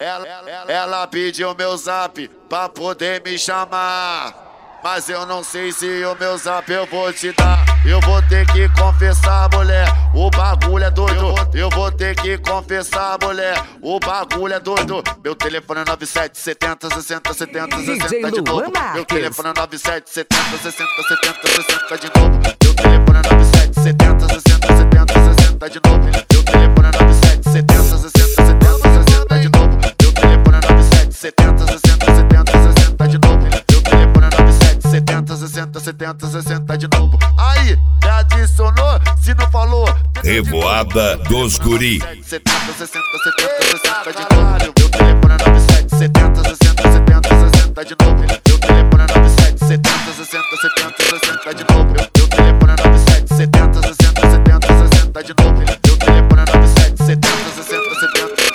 Ela pediu meu zap pra poder me chamar, mas eu não sei se o meu zap eu vou te dar. Eu vou ter que confessar, mulher, o bagulho é doido. Eu vou ter que confessar, mulher, o bagulho é doido. Meu telefone é 97 70 60 70 60 de novo. Meu telefone é 97 70 60 70 60 de novo. Meu telefone é 97 70 60 70 60 de novo. Meu telefone é 97 70 60 70 60 de novo. Meu telefone é 97 70 60 70 60 de novo. Meu telefone é 97 70 60 70 60 de novo. Aí, me adicionou, se não falou. Revoada dos Guri. 70 60 70 60 de novo. Meu telefone é 97 70 60 70 60 de novo. Meu telefone é 97 70 60 70 60 de novo. Meu telefone é 97 70 60 70 60 de novo. Meu telefone é 97 70 60 70.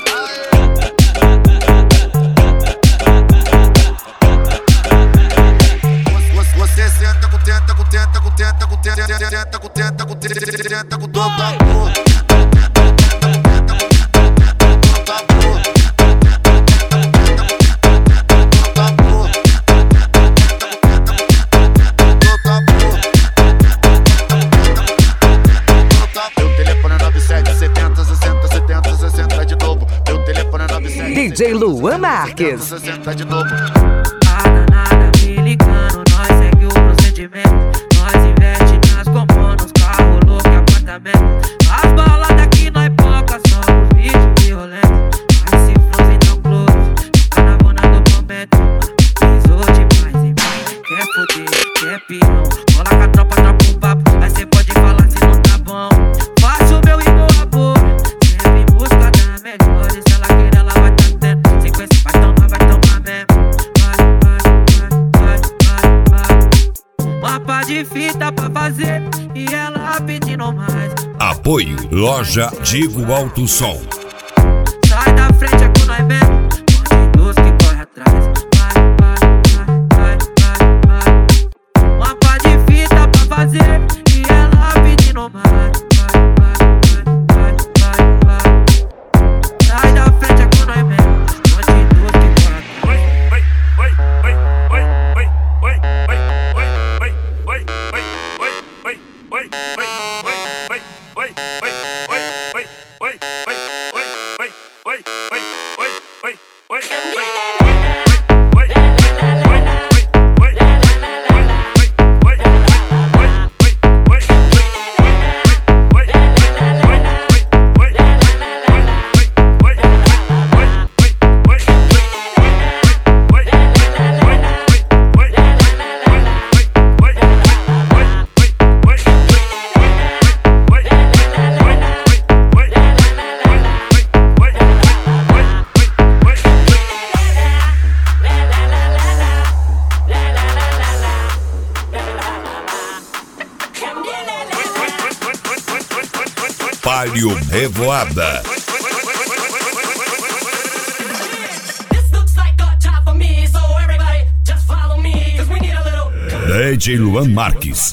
Você senta com tenta, com tenta, com tenta, com tenta, tenta, com tenta, com tenta, com todo amor. Meu telefone é 97 70 60 70 60 de novo. Meu telefone é 97 DJ Luan Marques. 60 de novo. Nada me ligando, nós segue o procedimento. Nós investe nas comprando os carros, louco e apartamento. As baladas que nós poca são os bichos violentos. As cifras então close, fica na bona do prometo. Pisou demais em mim, quer foder, quer pirão. Cola com a tropa, troca um papo, aí cê pode falar se não tá bom. Faço o meu e boa boa, sempre em busca da melhor. E se ela quer, ela vai tá tendo. Se conhecer, vai tomar mesmo. Mapa de fita pra fazer e ela pedindo mais. Apoio Loja Digo Alto Som. Sai da frente é com nós mesmo, bandidos que corre atrás. Vai. Mapa de fita pra fazer e ela pedindo mais. Vai. Sai da frente é com nós mesmo, bandidos que corre atrás. Palio Revoada. DJ Luan Marques.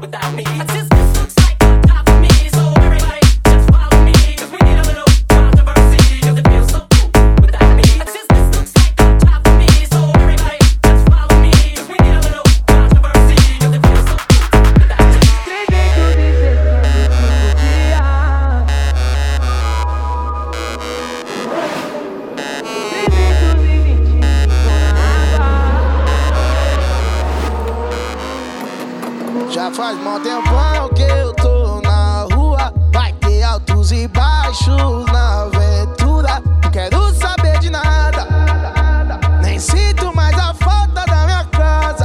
Já faz mó tempão que eu tô na rua. Vai ter altos e baixos na aventura. Não quero saber de nada, nem sinto mais a falta da minha casa.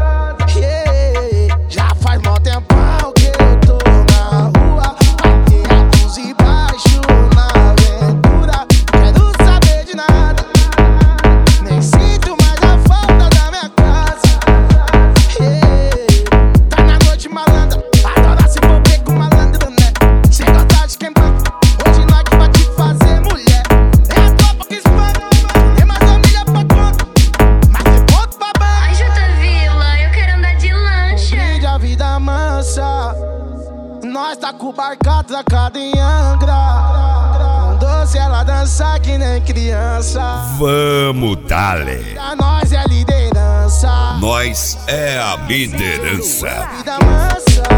Já faz mó tempão que eu tô na rua. Vai ter altos e baixos na aventura. Não quero saber de nada, nem sinto mais a falta da minha casa. Malandra, adora se envolver com malandro, né? Cê gosta de quem banca, hoje nós que vai te fazer mulher. É a tropa que espanta, tem mais família pra conta, mas tem ponto pra banca. Ai, Jota Vila, eu quero andar de lancha. Brinde a vida mansa, nós tá com o barco atracado em Angra. Com doce ela dança que nem criança. Vamos, Dale. Pra nós é a liderança. Nós é a liderança. Vida mansa.